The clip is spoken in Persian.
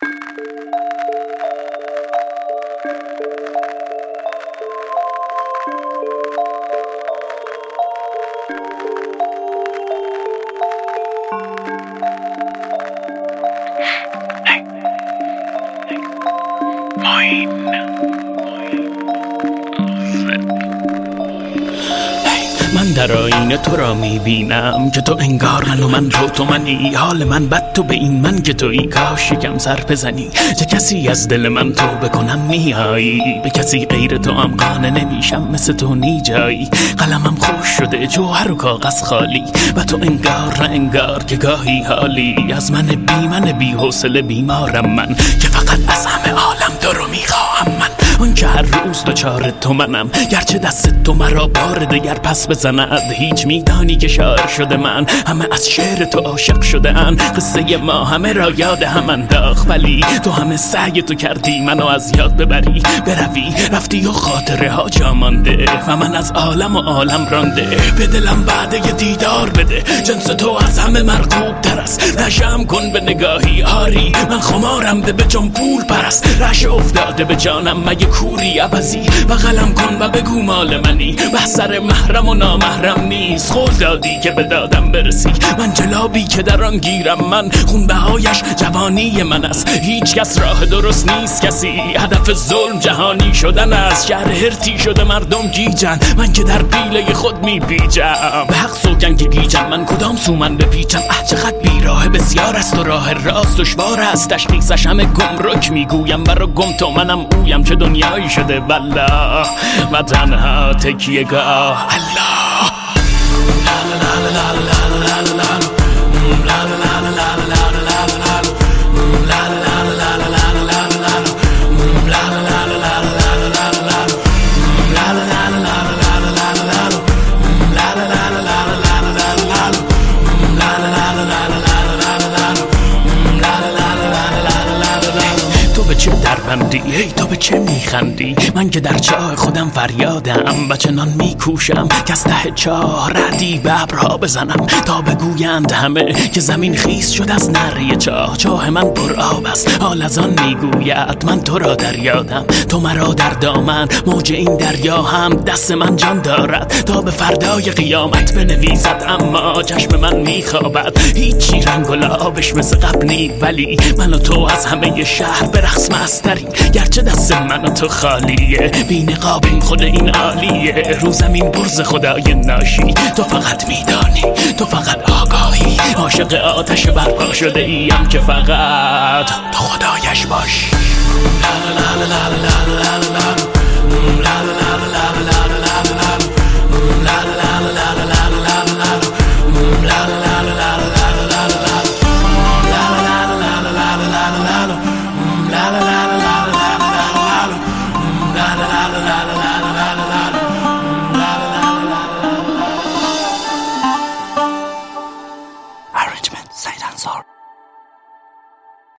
من در آینه تو را میبینم که تو انگار من و من تو منی. حال من بد تو به این من که تویی، کاش یکم سر بزنی. چه کسی از دل من تو بکنم میایی، به کسی غیر تو هم قانع نمیشم، مثل تو نی جایی. قلمم خوش شده جوهر و کاغذ خالی، و تو انگار نه انگار که گاهی حالی. از من بی حوصله بیمارم من، که فقط از همه عالم تو رو میخواهم من. اون که هر روز دوچار تو منم، گرچه دست تو مرا بار دگر پس بزند. هیچ میدانی که شاعر شده من، همه از شعر تو عاشق شده ان. قصه ما همه را یاد هم انداخت، ولی تو همه سعی تو کردی منو از یاد ببری. بروی رفتی و خاطره ها جا مانده، و من از عالم و عالم رانده. به دلم بعد یه دیدار بده، جنس تو از همه مرغوب تر است. نشم کن به نگاهی آری، من خمارم ده به جان پول پرست. رش افتاده به جانم مگه کوری عبزی، بغلم کن و بگو مال منی. بحثر محرم و نامحرم نیست، قول دادی که به دادم برسی. من جلابی که در آن گیرم من، خونبهایش جوانی من است. هیچ کس راه درست نیست کسی، هدف ظلم جهانی شدن است. شهر هرتی شده مردم گیجن، من که در پیله خود میپیچم. به حق سوگن که گیجم، من کدام سو من بپیچم. چقدر بیراه بسیار است و راه راست دشوار است. تشخیصش همه گمرک میگویم، برا گم تو منم اویم. چه دنیایی شده والله، و تنها تکیه گاه الله. چه دربندی ای تو به چه میخندی؟ من که در چاه خودم فریادم و چنان میکوشم که از ته چاه ردی به ابرها بزنم، تا بگویند همه که زمین خیس شد از نره چاه. چاه من پر آب است، حال از آن میگوید من تو را در یادم. تو مرا در دامن، موج این دریا هم دست من جان دارد. تا به فردای قیامت بنویسد، اما چشم من میخوابد. هیچی رنگ و لعابش مثل قبل نی، ولی من و تو از همه شهر برقص مستریم. گرچه دست من و تو خالیه، بی نقابیم خود این عالیه. رو زمین برز خدای ناشی، تو فقط میدانی، تو فقط آگاهی. عاشق آتش برپا شده ایم که فقط تو خدایش باشی. لا لا لا لا لا لا لا لا لا.